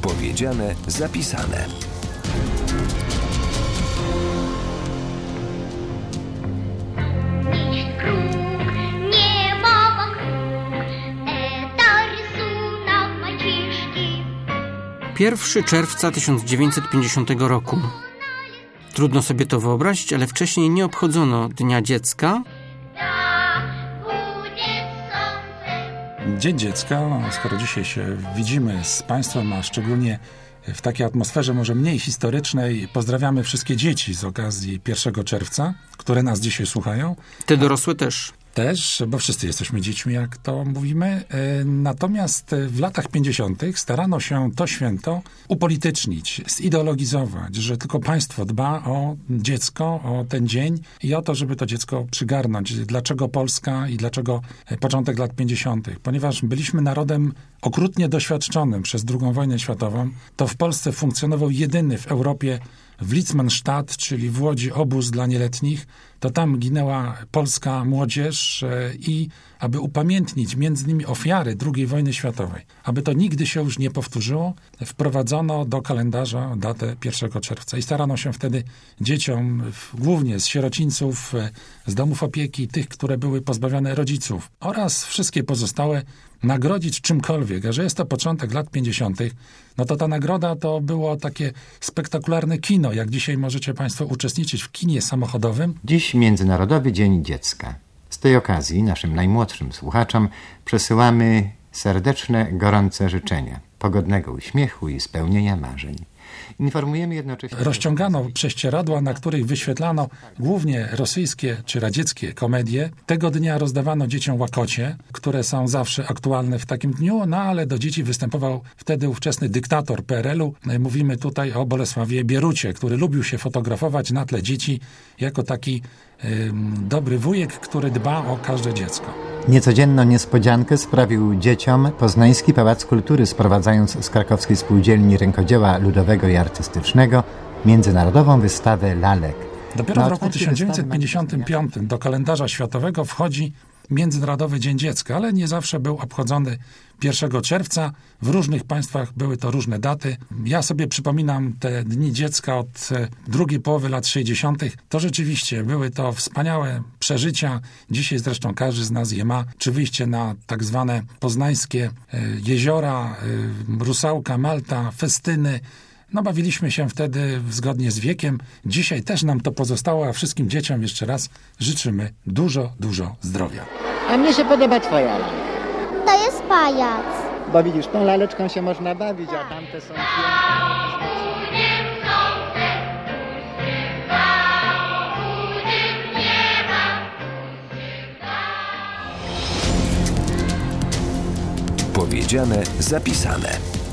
Powiedziane, zapisane. Pierwszy czerwca 1950 roku. Trudno sobie to wyobrazić, ale wcześniej nie obchodzono Dnia Dziecka. Dzień Dziecka, skoro dzisiaj się widzimy z Państwem, a szczególnie w takiej atmosferze może mniej historycznej, pozdrawiamy wszystkie dzieci z okazji 1 czerwca, które nas dzisiaj słuchają. Te dorosłe też. Też, bo wszyscy jesteśmy dziećmi, jak to mówimy. Natomiast w latach 50. starano się to święto upolitycznić, zideologizować, że tylko państwo dba o dziecko, o ten dzień i o to, żeby to dziecko przygarnąć. Dlaczego Polska i dlaczego początek lat 50.? Ponieważ byliśmy narodem okrutnie doświadczonym przez II wojnę światową, to w Polsce funkcjonował jedyny w Europie w Litzmannstadt, czyli w Łodzi, obóz dla nieletnich, to tam ginęła polska młodzież i aby upamiętnić między innymi ofiary II wojny światowej, aby to nigdy się już nie powtórzyło, wprowadzono do kalendarza datę 1 czerwca i starano się wtedy dzieciom, głównie z sierocińców, z domów opieki, tych, które były pozbawione rodziców oraz wszystkie pozostałe, nagrodzić czymkolwiek, a że jest to początek lat 50., no to ta nagroda to było takie spektakularne kino, jak dzisiaj możecie Państwo uczestniczyć w kinie samochodowym. Dziś Międzynarodowy Dzień Dziecka. Z tej okazji naszym najmłodszym słuchaczom przesyłamy serdeczne, gorące życzenia, pogodnego uśmiechu i spełnienia marzeń. Informujemy jednocześnie... Rozciągano prześcieradła, na których wyświetlano głównie rosyjskie czy radzieckie komedie. Tego dnia rozdawano dzieciom łakocie, które są zawsze aktualne w takim dniu, no ale do dzieci występował wtedy ówczesny dyktator PRL-u. Mówimy tutaj o Bolesławie Bierucie, który lubił się fotografować na tle dzieci jako taki dobry wujek, który dba o każde dziecko. Niecodzienną niespodziankę sprawił dzieciom Poznański Pałac Kultury, sprowadzając z krakowskiej spółdzielni rękodzieła ludowego i artystycznego międzynarodową wystawę lalek. Dopiero w roku 1955 do kalendarza światowego wchodzi Międzynarodowy Dzień Dziecka, ale nie zawsze był obchodzony 1 czerwca. W różnych państwach były to różne daty. Ja sobie przypominam te Dni Dziecka od drugiej połowy lat 60. To rzeczywiście były to wspaniałe przeżycia. Dzisiaj zresztą każdy z nas je ma. Czy wyjście na tak zwane poznańskie jeziora, Rusałka, Malta, festyny. No bawiliśmy się wtedy zgodnie z wiekiem. Dzisiaj też nam to pozostało, a wszystkim dzieciom jeszcze raz życzymy dużo, dużo zdrowia. A mnie się podoba twoja lalka. To jest pajac. Bo widzisz, tą laleczką się można bawić, a tamte są piękne. Powiedziane, zapisane.